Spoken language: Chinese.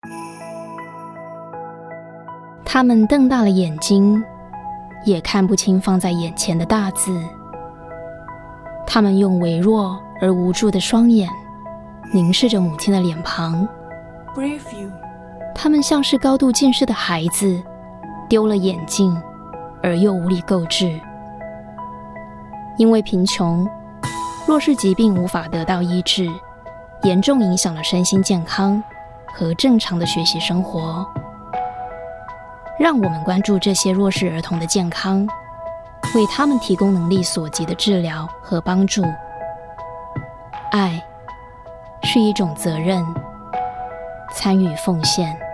他们瞪大了眼睛，也看不清放在眼前的大字。他们用微弱而无助的双眼凝视着母亲的脸庞。他们像是高度近视的孩子，丢了眼镜而又无力购置。因为贫穷，若是疾病无法得到医治，严重影响了身心健康和正常的学习生活。让我们关注这些弱势儿童的健康，为他们提供能力所及的治疗和帮助。爱是一种责任，参与奉献。